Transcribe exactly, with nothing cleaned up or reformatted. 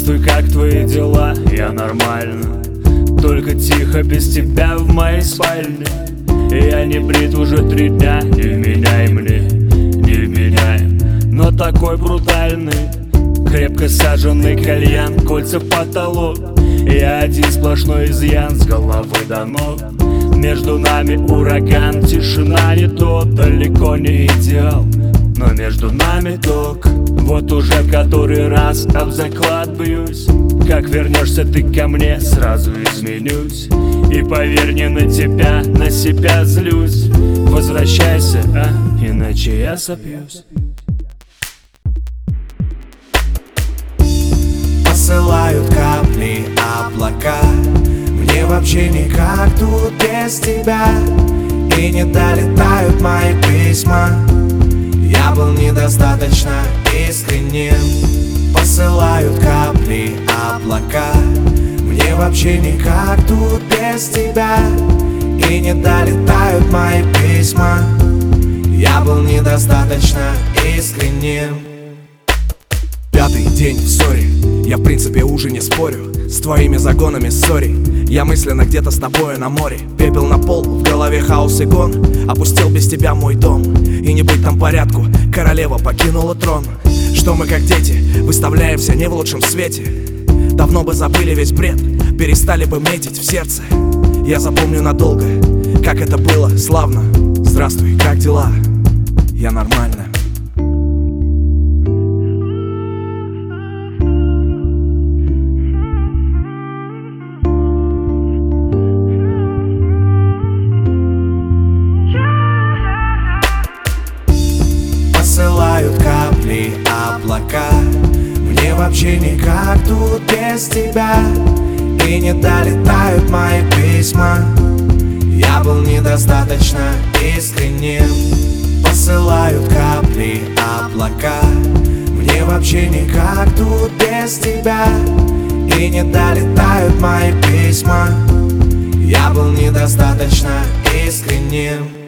Здравствуй, как твои дела? Я нормально, только тихо без тебя в моей спальне. Я не брит уже три дня, не вменяй мне, не вменяй, но такой брутальный. Крепко саженный кальян, кольца в потолок. Я один сплошной изъян с головы до ног. Между нами ураган, тишина не то, далеко не идеал, но между нами ток. Вот уже в который раз об заклад бьюсь. Как вернешься ты ко мне, сразу изменюсь. И поверь, не на тебя, на себя злюсь. Возвращайся, а, иначе я сопьюсь. Посылают капли облака, мне вообще никак тут без тебя. И не долетают мои письма, я был недостаточно искренним. Посылают капли облака, мне вообще никак тут без тебя. И не долетают мои письма, я был недостаточно искренним. Пятый день в ссоре, я в принципе уже не спорю с твоими загонами, сори. Я мысленно где-то с тобой на море. Пепел на пол, в голове хаос и гон. Опустил без тебя мой дом, и не быть там порядку, королева покинула трон. Что мы как дети, выставляемся не в лучшем свете. Давно бы забыли весь бред, перестали бы метить в сердце. Я запомню надолго, как это было славно. Здравствуй, как дела? Я нормально. Посылают капли облака, мне вообще никак тут без тебя. И не долетают мои письма, я был недостаточно искренним. Посылают капли облака, мне вообще никак тут без тебя. И не долетают мои письма, я был недостаточно искренним.